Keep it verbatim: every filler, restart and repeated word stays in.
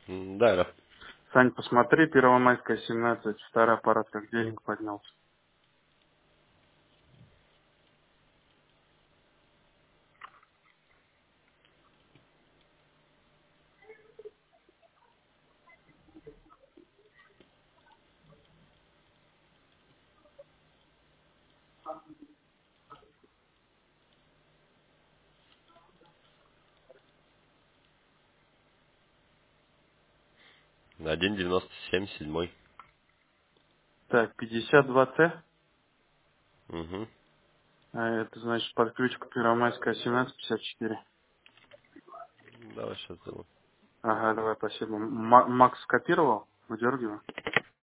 М, Да, да. Сань, посмотри, Первомайская, семнадцать, второй аппарат, как денег поднялся. один девяносто семь, седьмой. Так, пятьдесят два цэ, Угу. а это значит под ключку Первомайская, семнадцать, пятьдесят четыре. Давай сейчас сделаем. Ага, давай, спасибо. М- Макс скопировал? Выдергиваю.